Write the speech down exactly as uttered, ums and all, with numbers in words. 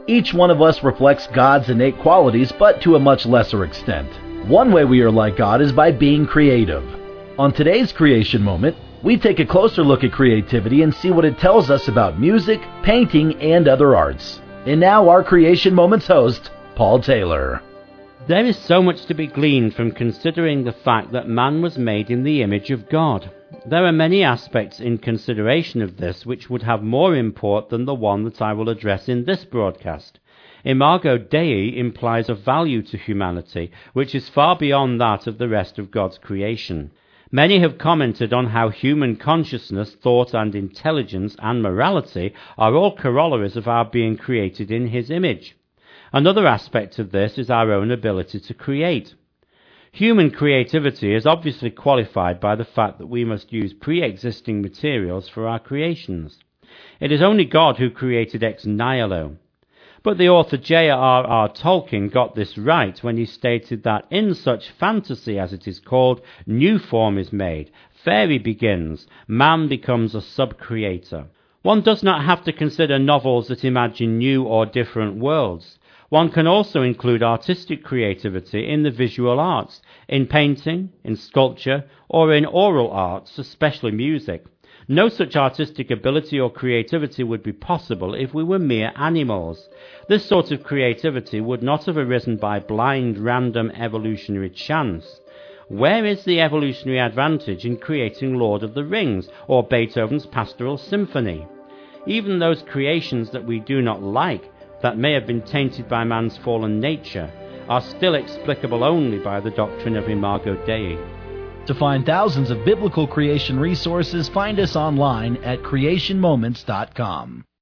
Each one of us reflects God's innate qualities, but to a much lesser extent. One way we are like God is by being creative. On today's Creation Moment, we take a closer look at creativity and see what it tells us about music, painting, and other arts. And now our Creation Moments host, Paul Taylor. There is so much to be gleaned from considering the fact that man was made in the image of God. There are many aspects in consideration of this which would have more import than the one that I will address in this broadcast. Imago Dei implies a value to humanity which is far beyond that of the rest of God's creation. Many have commented on how human consciousness, thought and intelligence and morality are all corollaries of our being created in His image. Another aspect of this is our own ability to create. Human creativity is obviously qualified by the fact that we must use pre-existing materials for our creations. It is only God who created ex nihilo. But the author J R R Tolkien got this right when he stated that in such fantasy, as it is called, new form is made, fairy begins, man becomes a sub-creator. One does not have to consider novels that imagine new or different worlds. One can also include artistic creativity in the visual arts, in painting, in sculpture, or in oral arts, especially music. No such artistic ability or creativity would be possible if we were mere animals. This sort of creativity would not have arisen by blind, random evolutionary chance. Where is the evolutionary advantage in creating Lord of the Rings or Beethoven's Pastoral Symphony? Even those creations that we do not like, that may have been tainted by man's fallen nature, are still explicable only by the doctrine of Imago Dei. To find thousands of biblical creation resources, find us online at creation moments dot com.